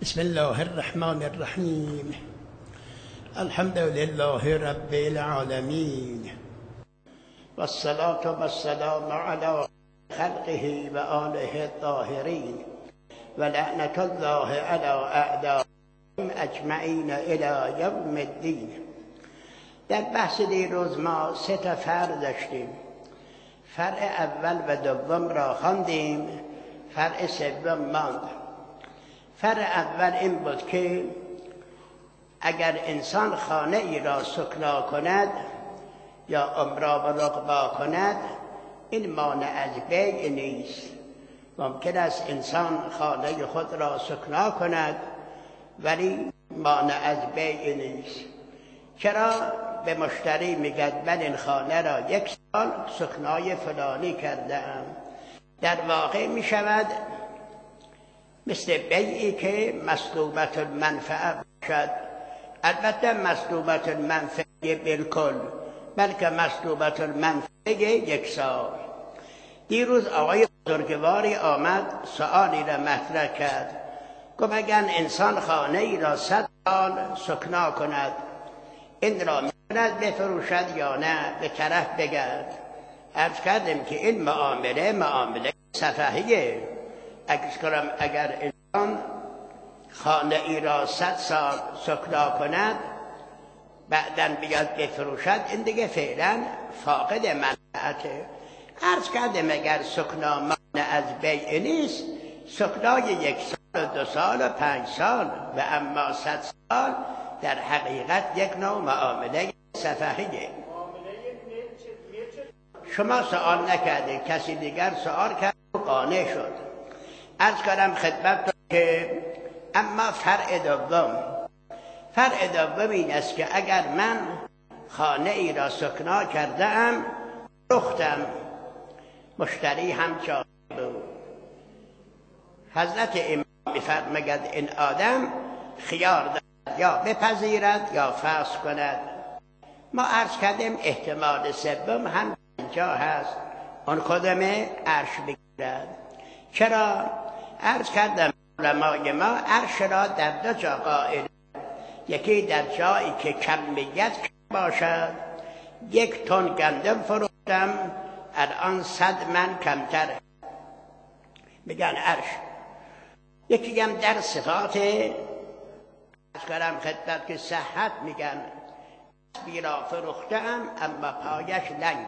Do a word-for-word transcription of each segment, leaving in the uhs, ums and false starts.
بسم الله الرحمن الرحیم. الحمد لله رب العالمین و الصلاة و السلام علی خلقه و آله الطاهرین و لعنت الله علی اعدائهم اجمعین الی یوم الدین. در بحث دیروز ما سه تا فرع داشتیم. فرع اول و دوم را خواندیم، فرع سوم ماند. فرع اول این بود که اگر انسان خانه ای را سکنا کند یا عمرا و رقبا کند، این مانع از بیع نیست. ممکن است انسان خانه خود را سکنا کند ولی مانع از بیع نیست. چرا؟ به مشتری میگد من این خانه را یک سال سکنای فلانی کردم. در واقع می شود مثل بیعی که مسلوبت المنفعه باشد. البته مسلوبت المنفعه بالکل، بلکه مسلوبت المنفعه یک سال. دیروز آقای بزرگواری آمد سؤالی را مطرح کرد. گفت اگر انسان خانه ای را صد سال سکنا کند، این را میتواند بفروشد یا نه؟ به طرف بگرد. عرض کردیم که این معامله معامله سفهیه. اگر اگر انسان خانه ای را صد سال سکنا کند بعداً بیاد بفروشد، این دیگه فعلا فاقد منفعته. عرض کردیم اگر سکنا مانع از بیع نیست، سکنای یک سال و دو سال و پنج سال و اما صد سال در حقیقت یک نوع معامله سفهیه. شما سوال نکردید، کسی دیگر سوال کرد و قانع شد. عرض کردم خدمت که اما فرع دوم فرع دوم این است که اگر من خانه ای را سکنا کرده ام، فروختم، مشتری هم چاهی بود. حضرت امام می‌فرماید این آدم خیار دارد یا بپذیرد یا فسخ کند. ما عرض کردیم احتمال سوم هم اینجا هست، اون خودم عرش بگیرد. چرا؟ عرض کردم علمای ما عرش را در دو جا قائل، یکی در جایی که کمیت باشد. یک تن گندم فروختم، الان صد من کمتر، میگن عرش. یکی هم در صفات عرض کردم خدمت که صحت، میگن بیرا فروختم اما پایش لنگ.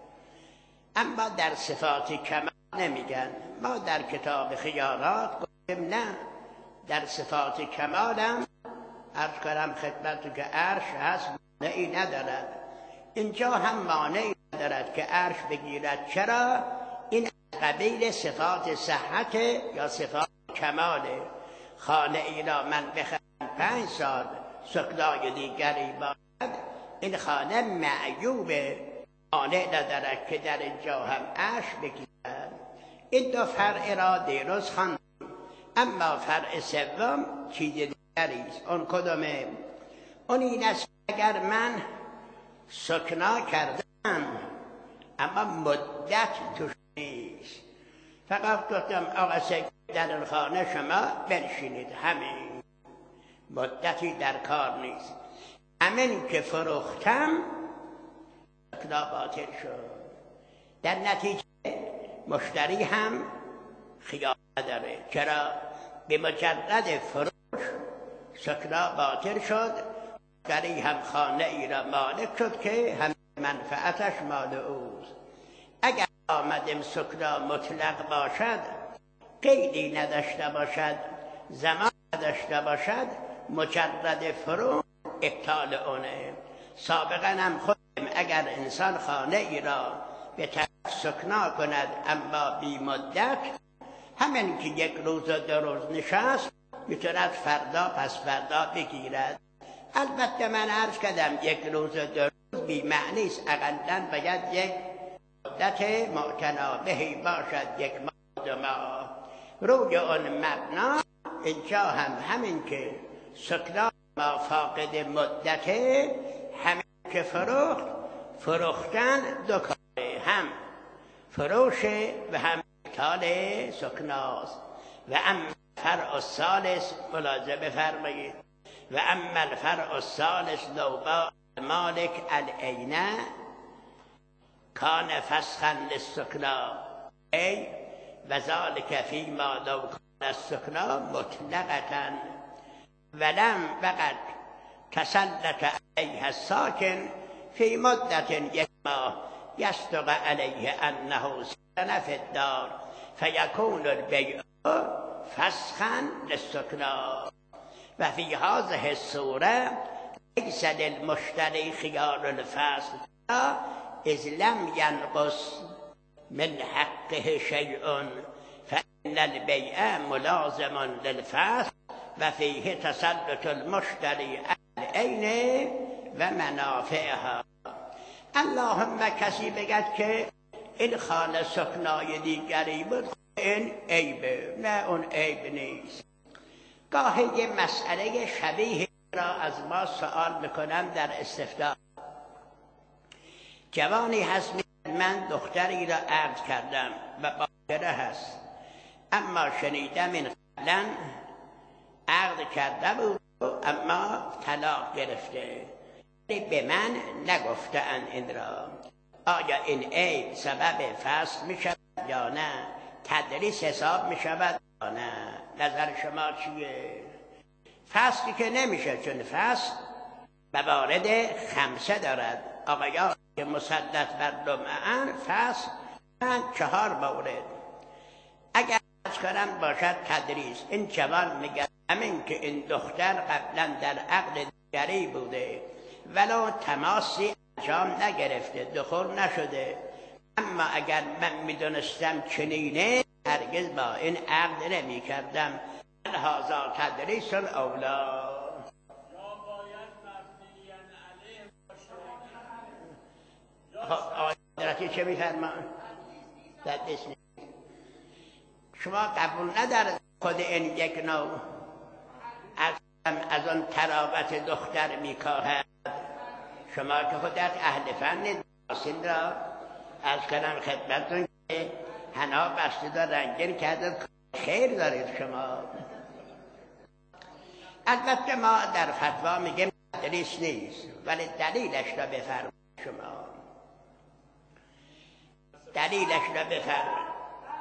اما در صفات کمال نمیگن. ما در کتاب خیارات گفتیم نه، در صفات کمالم عرض کردم خدمت که عرش هست، مانعی ندارد. اینجا هم مانعی ندارد که عرش بگیرد. چرا؟ این قبیل صفات صحت یا صفات کماله. خانه ای را من بخرم پنج سال سکنای دیگری باشد، این خانه معیوبه، مانع ندارد که در اینجا هم عرش بگیرد. این دو فرع را دیروز خواندیم. اما فرع سوم چیز دیگری است. اون کدومه؟ اون این است اگر من سکنا کردم اما مدت توش نیست، فقط گفتم آقا سید در این خانه شما بنشینید، همین، مدتی در کار نیست. همین که فروختم سکنا باطل شد. در نتیجه مشتری هم خیال نداره. چرا؟ به مجرد فروش سکنا باطل شد، مشتری هم خانه ای را مالک شد که هم منفعتش مال اوست. اگر آمدیم سکنا مطلق باشد، قیدی نداشته باشد، زمان نداشته باشد، مجرد فروش ابطال اونه. سابقا هم خودم اگر انسان خانه ای را به طرف سکنا کند اما بی مدت، همین که یک روز و دو روز نشست، میتوند فردا پس فردا بگیرد. البته من عرض کردم یک روز و دو روز بی معنی است، اقلاً باید یک مدت متنابهی باشد، یک ماه دو ماه. روی اون مبنا اینجا هم همین که سکنا ما فاقد مدته، همین که فروخت، فروختن دو کاره، هم فروشه و هم ابطال سکناست. و اما فرع الثالث ملاحظه بفرمایید و اما الفرع الثالث لو باع مالک العینه کان فسخا للسکنا ای و ذلک فیما لو کان السکنا مطلقة ولم وقد تسلط علیه الساکن فی مدت یک ماه یصدق علیه انه سکن فی الدار فیکون البیع فسخا للسکنا و فی هذه الصوره لیس للمشتری خیار الفسخ اذ لم ینقص من حقه شیء فإن البیع ملازم للفسخ و فیه تسلط المشتری العین و منافعها. اللهم کسی بگد که این خانه سکنای دیگری بود، این عیبه. نه، اون عیب نیست. گاهی یه مسئله شبیه را از ما سوال میکنم در استفتاء. جوانی هست من دختری را عقد کردم و باکره هست، اما شنیدم این قبلا عقد کرده بود اما طلاق گرفته، به من نگفتند این را. آیا این عیب سبب فسخ می شود یا نه؟ تدریس حساب می شود یا نه؟ نظر شما چیه؟ فسخی که نمیشه، چون فسخ موارد خمسه دارد. آقایان که مسلط بر لمعن فسخ من چهار مورد. اگر از کنم باشد تدریس، این جوان میگه همین که این دختر قبلا در عقد دیگری بوده ولو تماسی انجام نگرفته، دخول نشده، اما اگر من میدونستم چنینه هرگز با این عقد نمی کردم. هذا تدریس اولا. آیاتی چه میفرمان؟ تدریس نیست. شما قبول ندارد خود این یک نوع از, از آن تراوت دختر میکاهد؟ شما که خودت اهل فن داسین را از کنم خدمتون که حنا بسته رنگین کرده، خیر دارید شما. البته ما در فتوا میگیم تدریس نیست، ولی دلیلش را بفرمایید شما. دلیلش را بفرمایید.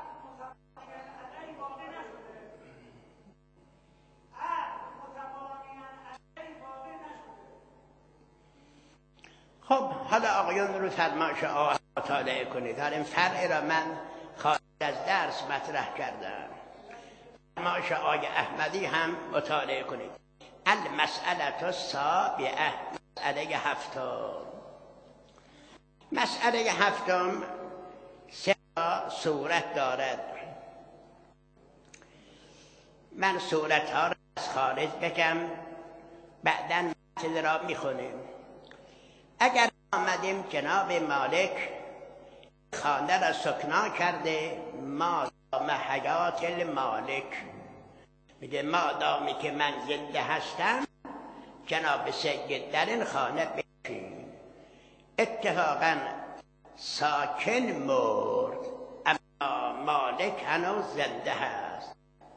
خب حالا آقایان رو فرمایش آقا مطالعه کنید. حالا این فرع را من خارج از درس مطرح کردم. فرمایش آقای احمدی هم مطالعه کنید. المسئله السابعه، مسئله هفتم. مسئله هفتم سه صورت دارد. من صورت ها را از خارج بگم، بعداً متن را میخونیم. اگر آمدیم جناب مالک خانه را سکنا کرده، ما دام حیات المالک، میگه ما دامی که من زنده هستم جناب سید در این خانه بشین. اتفاقا ساکن مرد اما مالک هنوز زنده هست.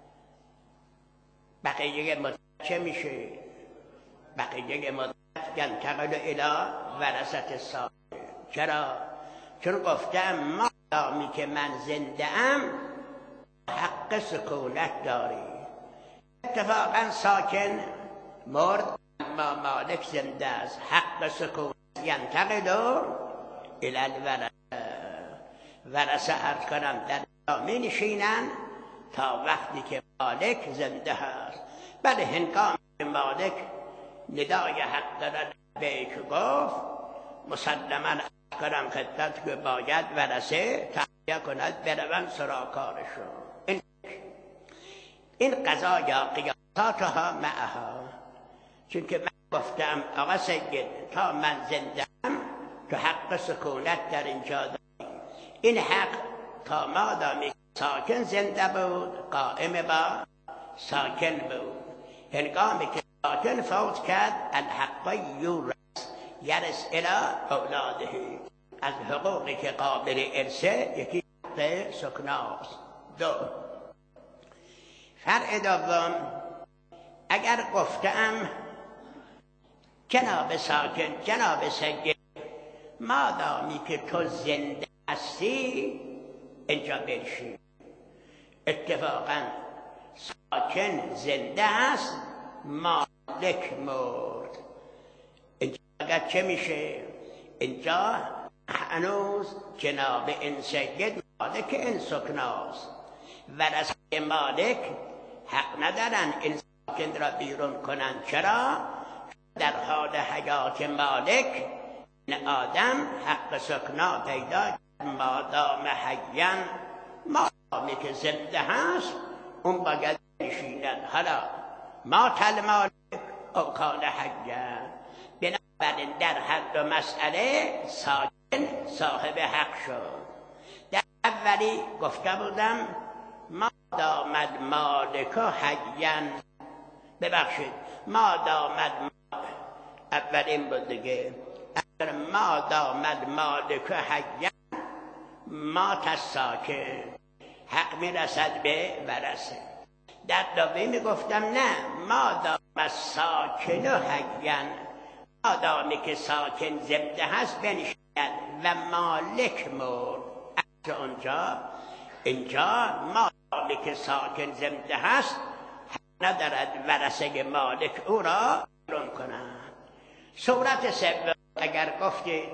بقیه مدت چه میشه؟ بقیه مدت ینتقل الی ورثة الصالح. چرا؟ چون گفتم ما دامی که من زنده ام حق سکونت داری. اتفاقا ساکن مرد اما مالک زنده است، حق سکونت ینتقل الی الورثه. ورثه ارز کنم در می نشینن تا وقتی که مالک زنده هست. بله هنگام مالک ندای حق را بیک گفت، مسلما کنم خدمت که باید ورثه تحیه کند بروند سرا کارشون. این این قضا یا قیاساتها معها. چون که من گفتم آقا سید تا من زندم تو حق سکونت در اینجا داری. این حق تا مادامی ساکن زنده بود قائم با ساکن بود. هنگامی که ساکن فوت کرد الحق یورث یرث الی اولاده. از حقوقی که قابل ارثه یکی حق سکناست. دو فرع دوم، اگر گفتم جناب ساکن، جناب سید، مادامی که تو زنده هستی اینجا بنشین. اتفاقا ساکن زنده است، مالک مرد. اینجا اگر چه میشه؟ اینجا هنوز جناب این سید مالک این سکناست، ورثه مالک حق ندارن این ساکن را بیرون کنن. چرا؟ در حال حیات مالک این آدم حق سکنا پیدا مادام حیاً، مادامی که زنده هست اون باید نشیند. حالا ما تل مالک او کان حیاً، بنابراین در هر دو مسئله ساکن صاحب حق شد. در اولی گفته بودم مادام المالک حیاً، ببخشید مادام المالک اولین بود دیگه، مادام المالک حیاً مات الساکن، حق میرسد به ورثه. در دومی گفتم نه، مادام الساکن حیاً، مادامی که ساکن زنده هست بنشیند و مالک مرد. از اونجا اینجا مادامی که ساکن زنده هست حق ندارد ورثه مالک او را بیرون کنند. صورت سوم اگر گفتید،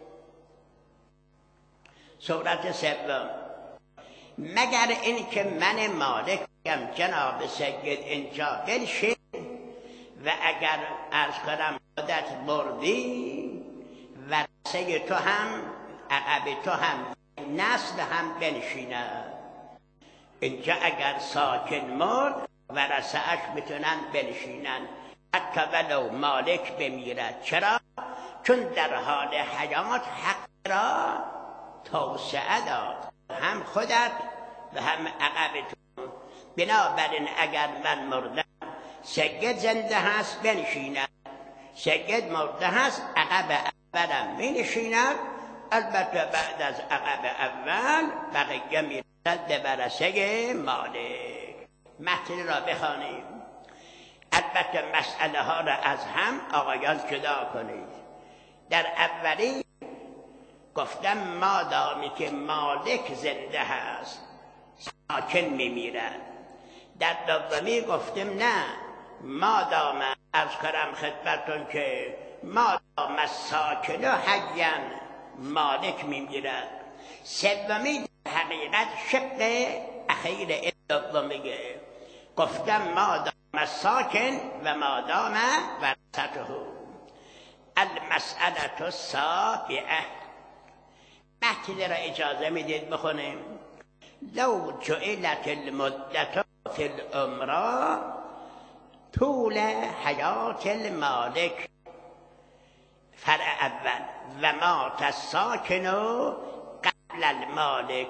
صورت سوم مگر این که من مالک بگم جناب سید اینجا بنشین و اگر عرض کنم خودت مردی ورثه تو هم عقب تو هم نسل هم بنشیند. اینجا اگر ساکن مرد ورثه اش میتونن بنشینن حتی ولو مالک بمیرد. چرا؟ چون در حال حیات حق را توسعه داد، هم خودت و هم عقب تو. بنابراین اگر من مردم سید زنده هست بنشیند، سید مرده هست عقب اولم بنشیند. البته بعد از عقب اول بقیه میرسد به ورثه مالک. متن را بخوانیم، البته مسئله ها را از هم آقایان جدا کنید. در اولی گفتم مادامی که مالک زنده هست ساکن میمیرد. در دومی گفتم نه، مادام از کرم خدمتون که مادام ساکن و حیاً مالک میمیرد. سومی در حقیقت شق اخیر این دومیه، گفتم مادام ساکن و مادام ورثته. المسئله السابعه، متن را اجازه میدید بخونیم. لو جعلت المدة فی العمر طول حیات المالک، فرع اول، و مات الساکن قبل المالک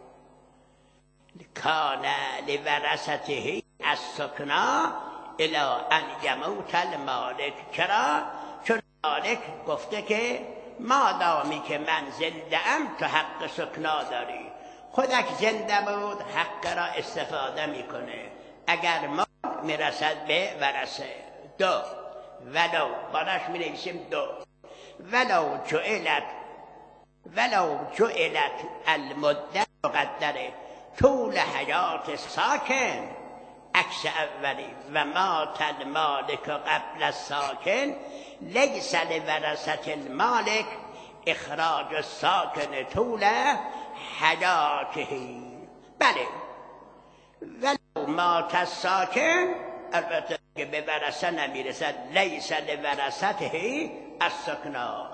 کان لورثته السکنا الی ان یموت المالک. چرا؟ چون مالک گفته که مادامی که من زنده ام تو حق سکنا داری. خودک زنده بود حق را استفاده میکنه، اگر ما میرسد به ورثه. دو ولو بالاش می نویسیم دو ولو جعلت ولو جعلت المده مقدره طول حیات ساکن عکس اولی و مات المالک قبل الساکن لیس لورثة المالک اخراج الساکن طول حیاته. بله، ولو مات الساکن البته که به ورثه نمیرسد، لیس لورثته السکنا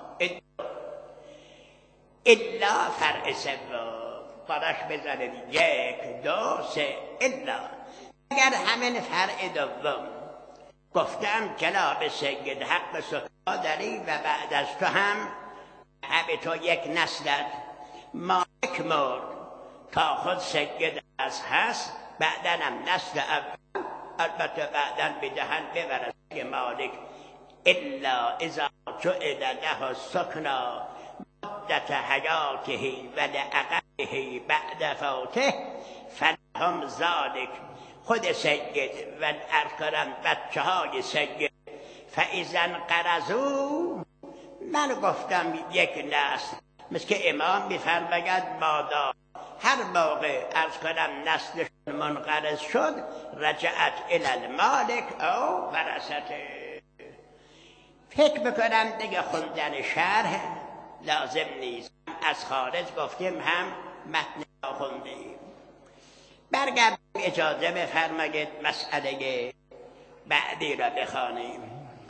الا فرع سوم. باراش بزنید یک دو سه الا. اگر همین فرع دوم گفتم جناب سید حق سکنا داری و بعد از تو هم همه تو یک نسلت مالک مرد تا خود سید از هست، بعدا هم نسل اول البته بعدا بدهن به ورثه مالک. الا اذا جعل له السکنا مدت حیاته و لعقبه بعد فوته فلهم ذلك خود سید و ارکرم بچه های سید فایزن قرضو، من گفتم یک نسل، مثل که امام میفرماید مادا هر موقع ارز کنم نسلشون منقرض شد رجعت الی المالک او ورثته. فکر میکنم دیگه خوندن شرح لازم نیست، از خارج گفتیم هم متن خوندیم. برگردیم، اجازه بفرمایید مسئله بعدی را بخوانیم.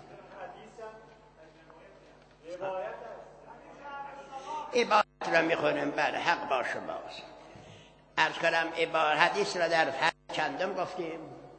عبارت را میخونیم، بله حق با شماست. عرض کنم عبارت حدیث را در فرق چندم گفتیم؟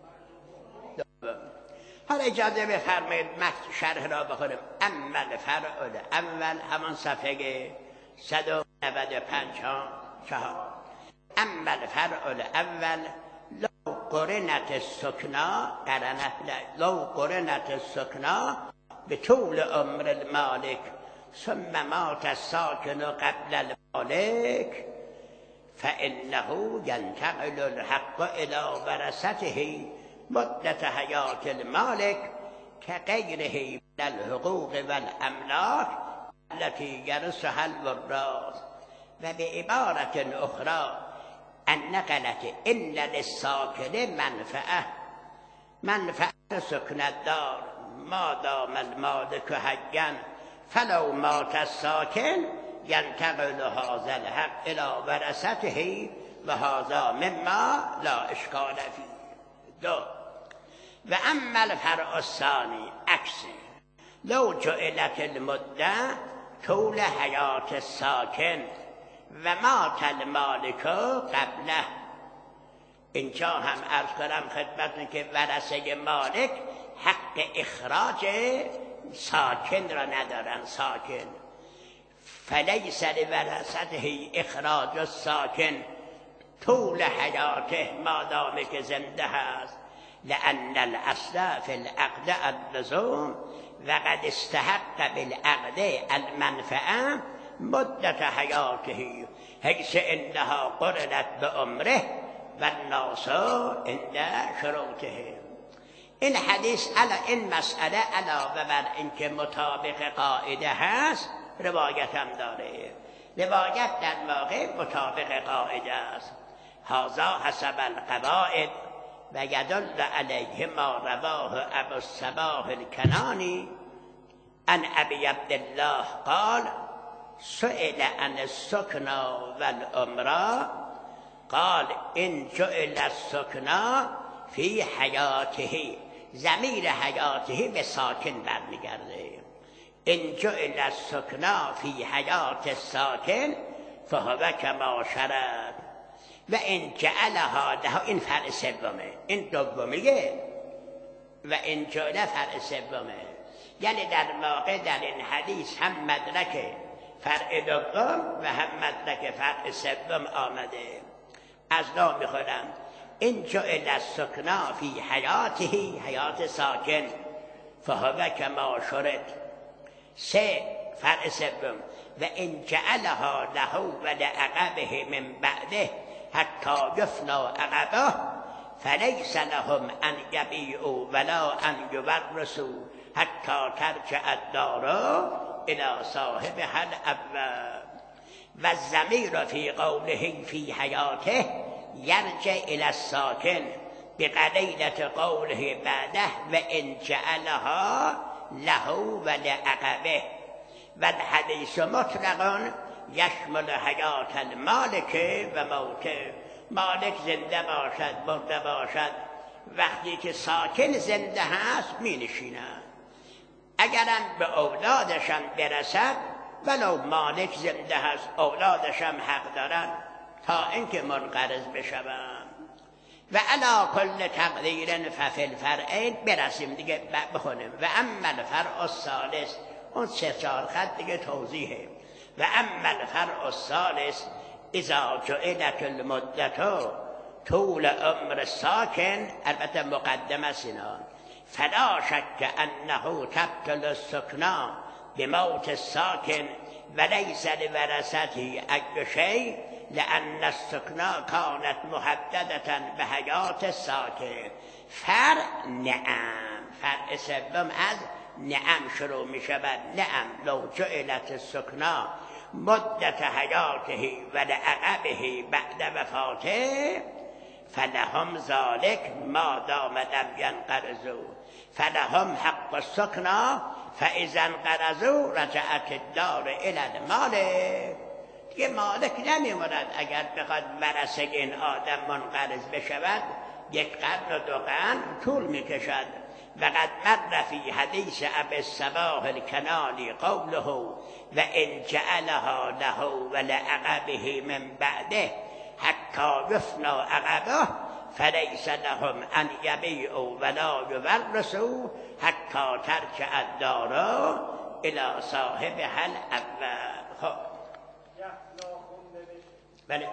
دوم. حالا اجازه بفرمایید متن شرح را بخونیم. اول فرع اول همان صفحه صد و نود و پنج ها چهار. اول فرع اول لو قرنت السکنا قرنت لو قرنت السکنا به طول عمر المالک ثم مات الساکن قبل المالک فانه ينتقل الحق الى ورثته مدت حیات المالک كغیره من الحقوق والاملاک التي يرثها الوراث. و به عبارت اخرى النقلت ان للساکن منفعه منفعت سکن الدار ما دام المالک حیا فلو مات الساکن ینتقل هذا الحق الى ورثته و هذا مما لا اشکال فیه. دو و اما الفرع الثانی عکس لو جعلت المده طول حیات الساکن و مات المالک قبله. اینجا هم عرض کنم خدمتتون که ورثه مالک حق اخراج ساکن را ندارن. ساکن فلیس لورثته اخراج الساکن طول حیاته ما دام که زنده هست لأن الاصل فی العقد اللزوم و قد استحق بالعقد المنفعه مدت حیاته حیث انها قرنت بعمره و الناس عند شروطه. این حدیث علا این مسئله علاوه بر اینکه مطابق قاعده هست روایت هم داره. روایت در واقع مطابق قاعده است. هذا حسب القواعد و یدل علیه ما رواه ابو الصباح الکنانی عن ابی عبدالله قال سئل عن السکنا والعمرة قال ان جعل السکنا فی حیاته، ضمیر حیاته به ساکن برمیگرده. ان جعل السکنا فی حیات الساکن فهو کما شرط و ان جعلها له. این فرع سومه، این دومیه و ان جعل فرع سومه. یعنی در واقع در این حدیث هم مدرک فرع دوم و هم مدرک فرع سوم آمده. از نام میخونم ان جعل السکنا فی حیاته، حیات ساکن، فهو کما شرط. سه فرع سوم و ان جعلها له و لعقبه من بعده حتی یفنا عقبه فلیس لهم ان یبیعوا ولا ان یورثوا حتی ترجع الدار الى صاحبها الاول. و الضمیر فی قوله فی حیاته یرجع الى الساکن بقلیلة قوله بعده و ان جعلها له و لعقبه. و الحدیث مطلق یشمل حیات المالک و موته. مالک زنده باشد مرده باشد، وقتی که ساکن زنده هست می نشیند. اگرم به اولادشم برسد ولو مالک زنده هست اولادشم حق دارن تا اینکه منقرض بشوند. و علی کل تقدیر ففی الفرعین برسیم دیگه بخونیم. و اما الفرع الثالث، اون سه چهار خط دیگه توضیحه. و اما الفرع الثالث اذا جعلت المدت طول عمر الساکن، البته مقدمه سینا، فلا شک انه تبطل السکنا بموت الساکن ولیس لورثته ای شیء لأن السکنا کانت محددة به حیات ساکن. فرع نعم، فرع سوم از نعم شروع می شود. نعم لو جعلت السکنا مدت حیاته و لعقبه بعد وفاته فلهم ذلك ما دام لم ينقرضوا فلهم حق السکنا فاذا انقرضوا رجعت الدار الی المالک. دیگه مالک نمیموند اگر بخواد ورثه این آدم منقرض بشود، یک قرن و دو قرن طول میکشد. وقد مر فی حدیث ابی الصباح الکنانی قوله و ان جعلها له ولعقبه من بعده حتی یفنا عقبه فلیس لهم ان یبیعوا ولا یورثوا حتی ترجع الدار الی صاحبها الاول. خب بله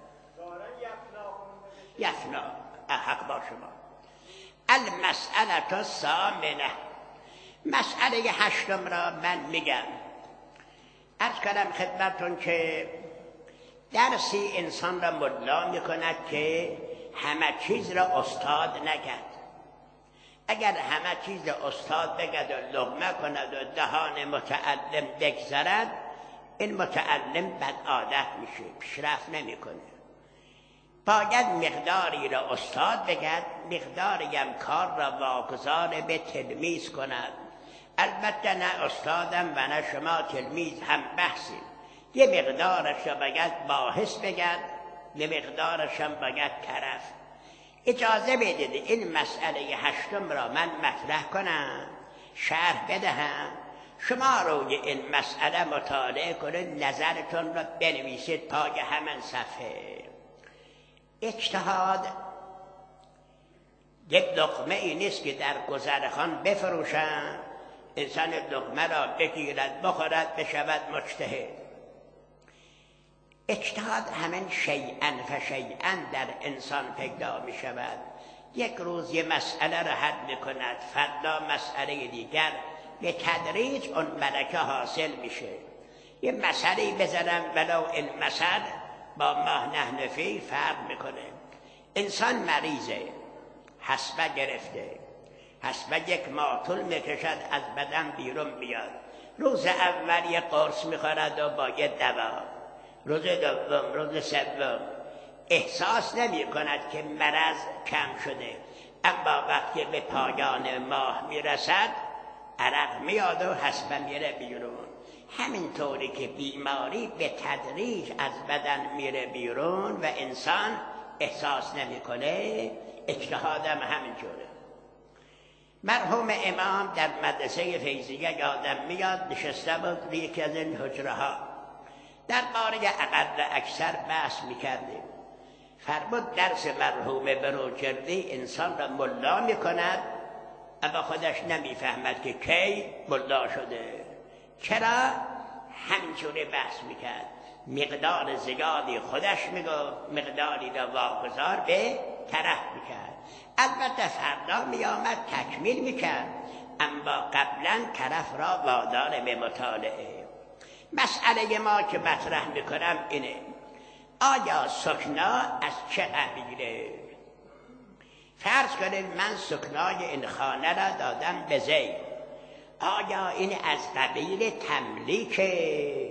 یفنا حق با شما. المسئله الثامنه، مسئله هشتم را من میگم. عرض کردم خدمتتون که درسی انسان را ملا میکند که همه چیز را استاد نگد. اگر همه چیز را استاد بگد و لقمه کند و دهان متعلم بگذرد، این متعلم بد عادت میشه، پیشرفت نمیکنه. باید مقداری را استاد بگد، مقداری هم کار را واگذار به تلمیذ کند. البته نه استادم و نه شما تلمیذ هم بحثیم. یه مقدارش را باید باحث بگد، یه مقدارش هم باید طرف. اجازه بدید این مسئله هشتم را من مطرح کنم، شرح بدهم. شما روی این مسئله مطالعه کنید، نظرتون را بنویسید پای همان صفحه. اجتهاد یک لقمه ای نیست که در گذرخان بفروشن، انسان لقمه را بگیرد بخورد بشود مجتهد. اجتهاد همین شیئا فشیئا در انسان پیدا می شود. یک روز یه مسئله را حل می کند، فردا مسئله دیگر، به تدریج اون ملکه حاصل میشه. یه مسئله بزنم ولو این مسئله با ما نحن فی فرق میکنه. انسان مریضه، حسبه گرفته، حسبه یک ماه طول میکشد از بدن بیرون بیاد. روز اول یه قرص میخورد و با یه دوا، روز دوم روز سوم احساس نمی کند که مرض کم شده، اما وقتی به پایان ماه میرسد عرق میاد و حسبه میره بیرون. همینطوری که بیماری به تدریج از بدن میره بیرون و انسان احساس نمیکنه، اجتهادم همینجوره. مرحوم امام در مدرسه فیضیه یادم میاد نشسته بود روی یکی از این حجره ها، در باره اقل اکثر بحث میکردیم. فرمود درس مرحوم بروجردی انسان را ملا میکند اما خودش نمیفهمد که کی ملا شده. چرا؟ همینجوری بحث میکرد، مقدار زیادی خودش میگفت، مقداری را واگذار به طرف میکرد. البته فردا میآمد تکمیل میکرد، اما قبلا طرف را وادار به مطالعه. مسئله ما که مطرح میکنم اینه: آیا سکنا از چه قبیله؟ فرض کنید من سکنای این خانه را دادم به زید، آیا این از قبیل تملیکه؟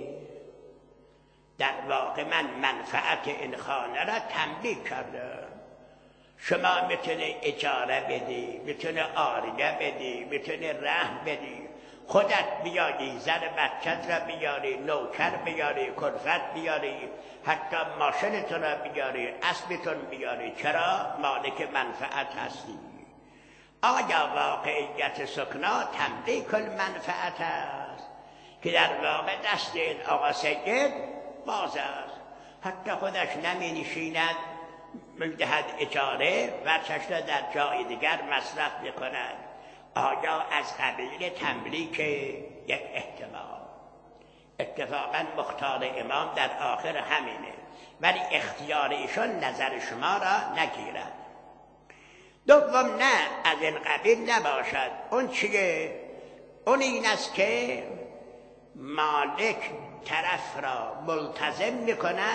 در واقع من منفعت این خانه را تملیک کردم. شما میتونه اجاره بدی، میتونه عاریه بدی، میتونه رهن بدی، خودت بیاری، زن بچت را بیاری، نوکر بیاری، کلفت بیاری، حتی ماشینت را بیاری، اسبتون بیاری. چرا؟ مالک منفعت هستی. آیا واقعیت سکنا تملیک المنفعت است که در واقع دست این آقا سید باز است، حتی خودش نمی نشیند، میدهد اجاره و چشم در جای دیگر مصرف میکند؟ آیا از قبیل تملیک؟ یک احتمال. اتفاقا مختار امام در آخر همینه، ولی اختیار ایشون نظر شما را نگیرد. دوم نه، از این قبیل نباشد. اون چیه؟ اون این است که مالک طرف را ملتزم میکند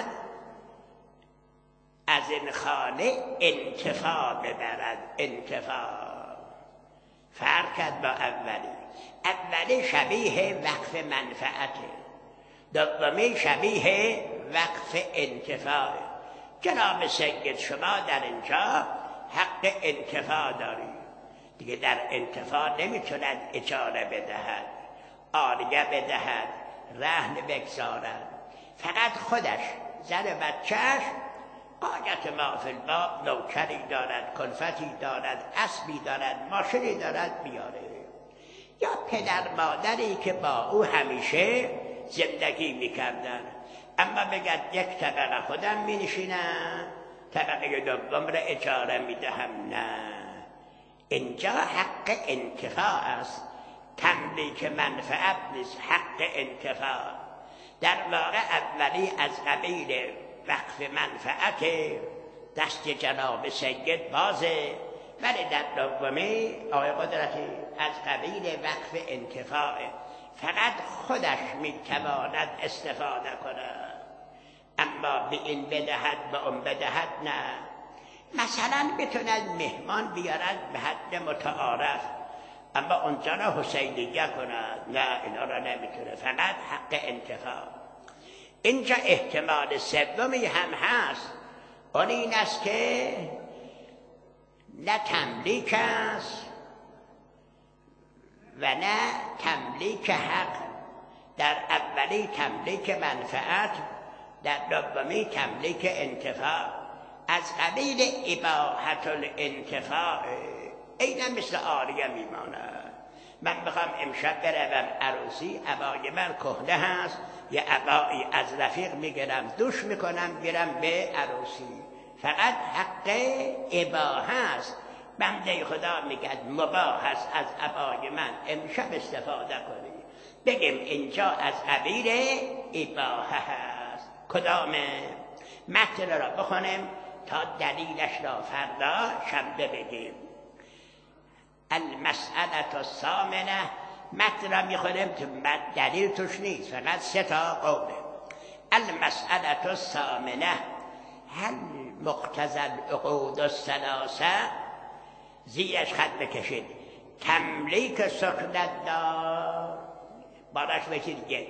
از این خانه انتفاع ببرد. انتفاع فرق کرد با اولی. اولی شبیه وقف منفعته، دومی شبیه وقف انتفاع. جناب سید شما در اینجا حق انتفاع دارید دیگه، در انتفاع نمیتوند اجاره بدهد، عاریه بدهد، رهن بگذارد. فقط خودش زن بچهش قایت ما فی الباب نوکری دارد، کلفتی دارد، اسبی دارد، ماشینی دارد بیاره. یا پدر مادری که با او همیشه زندگی میکردن اما بگد یک طبقه خودم مینشینم، طبقه دوم را اجاره میدهم. نه، اینجا حق انتفاع است، تملیک منفعت نیست، حق انتفاع. در واقع اولی از قبیل وقف منفعت دست جناب سید بازه، ولی در دومی آقای قدرتی از قبیل وقف انتفاع، فقط خودش میتواند استفاده کند، اما به این بدهد به اون بدهد نه. مثلا بتوند مهمان بیارد به حد متعارف اما اونجا را حسینیه کند، نه اینا را نمیتونه، فقط حق انتفاع. اینجا احتمال سومی هم هست، اون این است که نه تملیک است و نه تملیک حق. در اولی تملیک منفعت، در دومی تملیک انتفاع، از قبیل اباحت الانتفاع. اینم مثل عاریه میماند. من بخوام امشب بروم عروسی، عبای من کهنه هست، یه عبایی از رفیق میگیرم دوش میکنم بیرم به عروسی، فقط حق اباحه است. بنده خدا میگد مباح است از عبای من امشب استفاده کنی، بگیم اینجا از قبیل اباحه هست. کدامه؟ متن را بخونیم تا دلیلش را فردا شنبه بگیم. المسئله الثامنه، متن را میخونیم تو دلیل توش نیست، فقط سه تا قوله. المسئله الثامنه، هل مقتضی العقود الثلاثه، زیرش خط بکشید، تملیک سکنت دار، باراش بشید یک،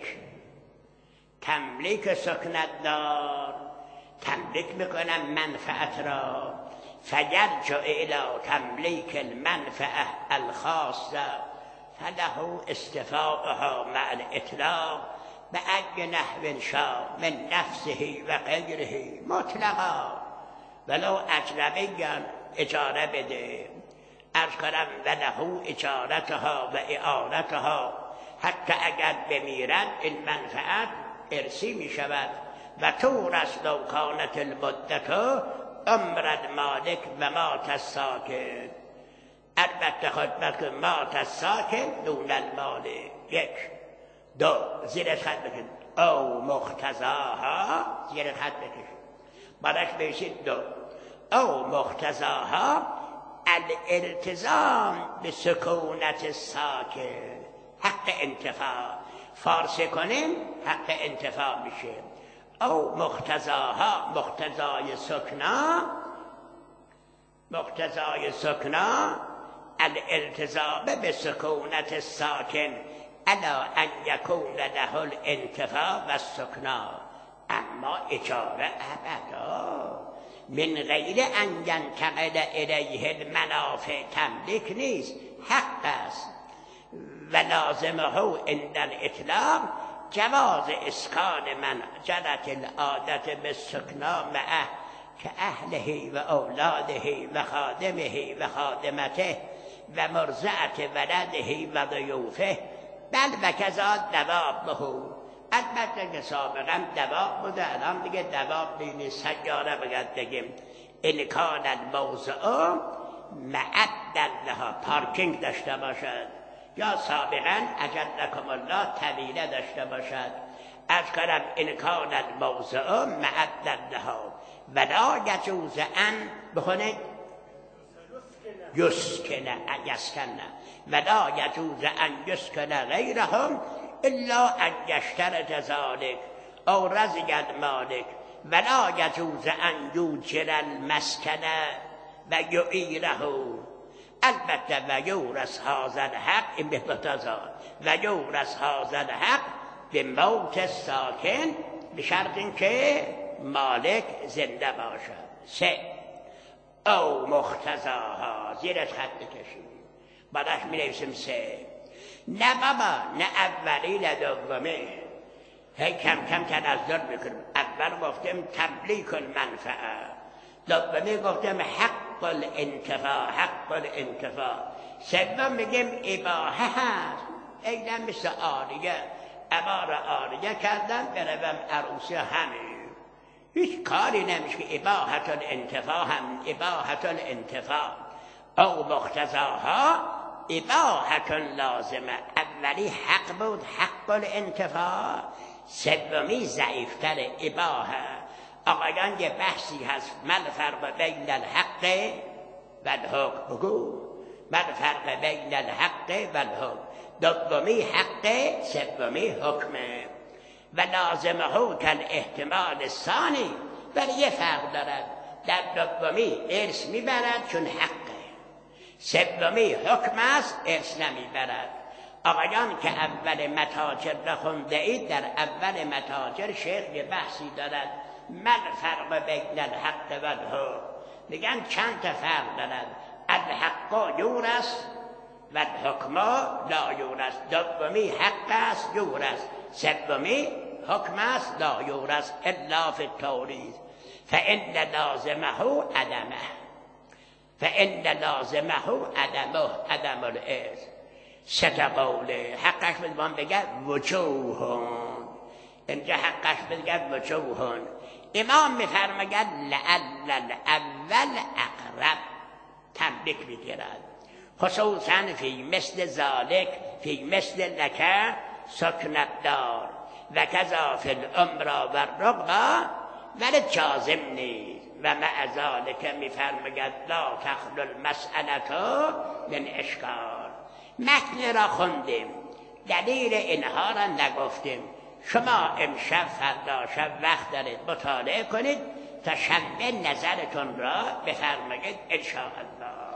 تملیک سکنت دار، تملیک میکنم منفعت را، فیرجع الی تملیک المنفعه الخاصه فله استفاءها مع الاطلاق به ای نحو شاء من نفسه و غیره مطلقا، ولو اجنبیان اجاره بده. عرض کنم و له اجارتها و اعارتها، حتی اگر بمیرد این منفعت ارثی می شود. و تورث لو کانت المدت عمر المالک و مات الساکن، البته خدمت که مات الساکن دون المالک. یک. دو، زیرش خط بکشید، او مقتضاها، زیر خط بکشید، باراش بشید دو، او مقتضاها الالتزام به سکونت ساکن، حق انتفاع. فارسی کنیم حق انتفاع میشه. او مقتضاها، مقتضای سکنا، مقتضای سکنا الالتزام به سکونت ساکن الا ان یکون له الانتفاع و السکنا، اما اجاره ابدا من غیر ان ینتقل الیه المنافع تملیک نیست، حق است. و لازمه عند الاطلاق جواز اسکان من جرت العادت بالسکنا معه که اهله و اولاده و خادمه و خادمته و مرضعت ولده و ضیوفه، بل و کذا دوابه. البته که سابقا دواب بوده، الان دیگه دواب نیست، سیاره بگد بگیم. این کان الموضع معدل لها، پارکینگ داشته باشد، یا سابقا اجلکم الله طویله داشته باشد. از کنم این کان الموضع معدل لها ولا یجوز ان بخونید یسکنه یسکنه ولا یجوز ان یسکنه غیرهم الا انجشتر ذلك او رزید مالک ولا یجوز ان یوجر المسکن و یعیره البته و یورث هذا الحق این به متضاد و یورث هذا الحق به موت ساکن به شرط اینکه مالک زنده باشد. سه او مختزاها زیرش خط بکشید بعدش می نویسیم سه نه بابا نه اولی نه دومی هی کم کم تنزل میکنیم. اول گفتیم تملیک المنفعه دومی گفتیم حق الانتفاع حق الانتفاع سوم میگیم اباحه هست اینا مثل آریه امار آریه کردن بروم عروسی همین هیچ کاری نمیشه که اباحت الانتفاع هم اباحت الانتفاع او مختزاها اباحت لازمه. اولی حق بود حق الانتفاع سومی ضعیفتر اباحه. آقایان یه بحثی هست من فرق بین الحق و الحکم بگو من فرق بین الحق و الحکم دومی حق سومی حکمه و لازمه کن احتمال ثانی ولی یه فرق دارد در دومی ارث میبرد چون حقه سومی حکم است ارث نمیبرد. آقایان که اول متاجر را خونده اید در اول متاجر شیخ یه بحثی دارد من فرق بین الحق و الحکم میگن چند تا فرق دارد الحق یورث و الحکم لا یورث دومی حق است یورث سومی حکم است لا یورث الا فی التوریث فان لازمه عدمه فان لازمه عدمه عدم الارث سه قوله حقش بدون بگه وجوهون اینجا حقش بگه وجوهون. امام میفرماید لعل الاول اقرب تملیک میگیرد خصوصا فی مثل ذالک فی مثل لکه سکنت دار و کذا فی الامرا و الرقبا ولی جازم نیست و مع ذالک میفرماید لا تخلو المسئلة من اشکال. متن را خوندیم دلیل اینها را نگفتیم شما امشب فردا شب وقت دارید مطالعه کنید تا شنبه نظرتون را بفرمایید ان شاء الله.